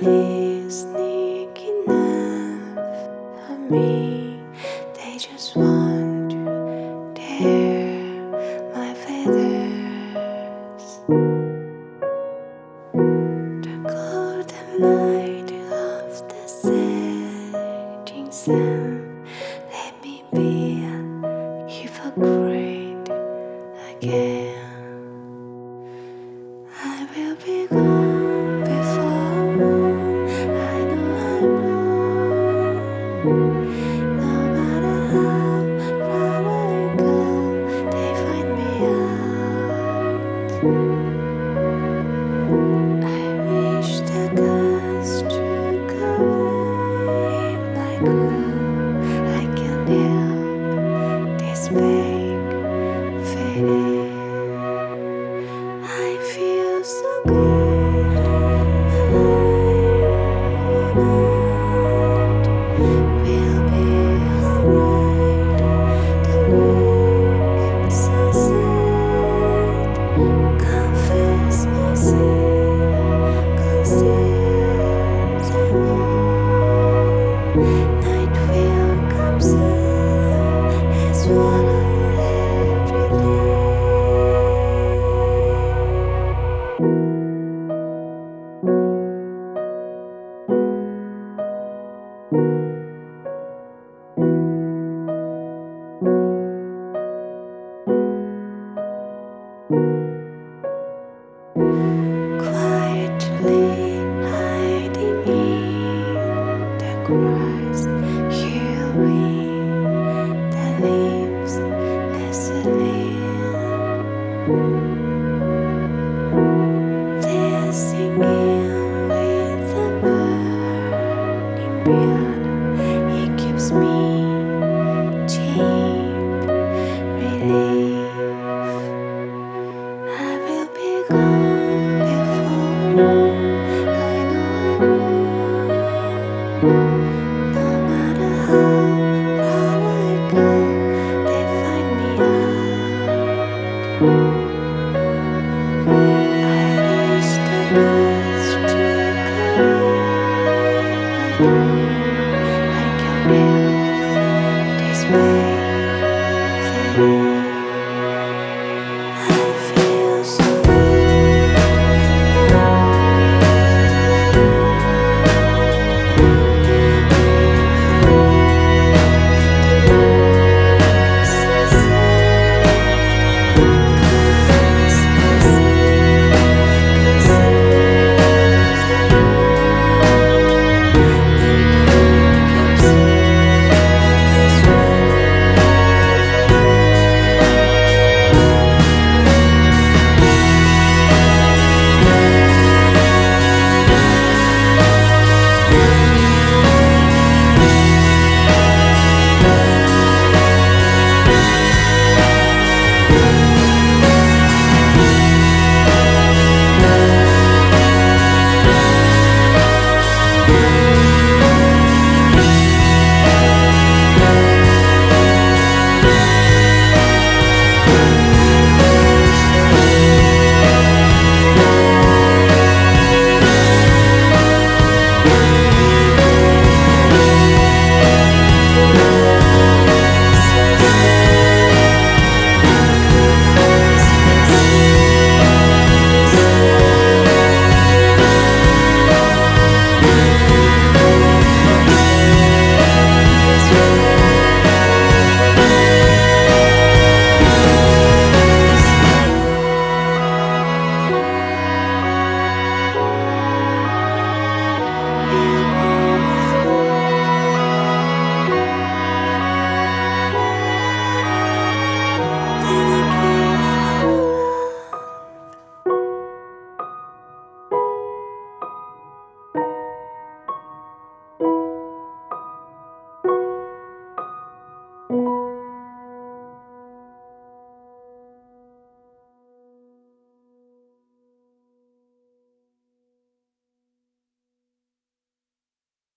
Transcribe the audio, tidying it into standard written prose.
is sneaky enough of me. They just want to tear my feathers. The golden light of the setting sun, let me be a hypocrite again. I will be gone before moon. I know I'm wrong. No matter how far I go, they find me out. I wish the gods took away my clue. I can't help this vague feeling. I feel so good, alive, we'll be alright. The moon, sunset, confess my sin, conceals the moon. Night will come soon, as one of everything. Thank you.